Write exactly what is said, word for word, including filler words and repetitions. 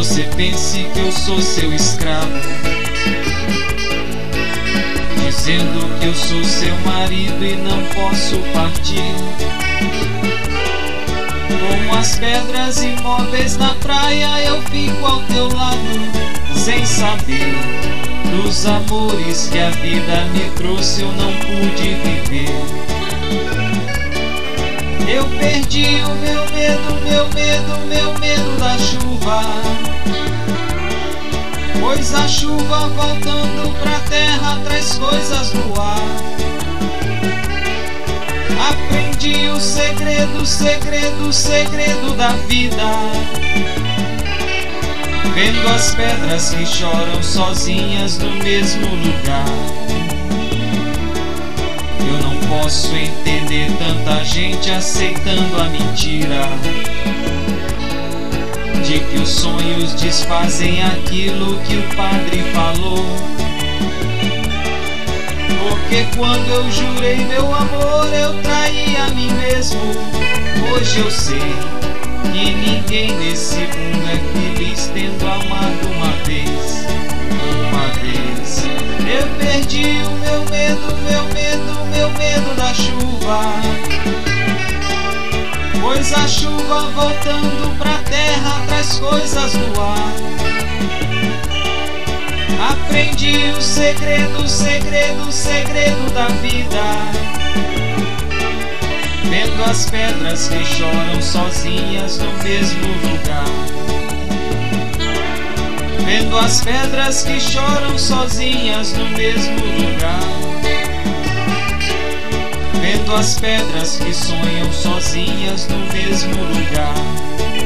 você pense que eu sou seu escravo, dizendo que eu sou seu marido e não posso partir. Como as pedras imóveis na praia, eu fico ao teu lado, sem saber dos amores que a vida me trouxe, eu não pude viver. Eu perdi o meu medo, meu medo, meu medo da chuva, pois a chuva voltando pra terra traz coisas no ar. Aprendi o segredo, segredo, segredo da vida, vendo as pedras que choram sozinhas no mesmo lugar. Eu não posso entender tanta gente aceitando a mentira de que os sonhos desfazem aquilo que o padre falou. Porque quando eu jurei meu amor, eu traí a mim mesmo. Hoje eu sei que ninguém nesse mundo é feliz tendo amado uma vez, uma vez. Eu perdi o meu medo, meu medo, meu medo da chuva, pois a chuva voltando pra terra traz coisas no ar. Aprendi o segredo, segredo, segredo da vida, vendo as pedras que choram sozinhas no mesmo lugar. Vendo as pedras que choram sozinhas no mesmo lugar. Vendo as pedras que sonham sozinhas no mesmo lugar.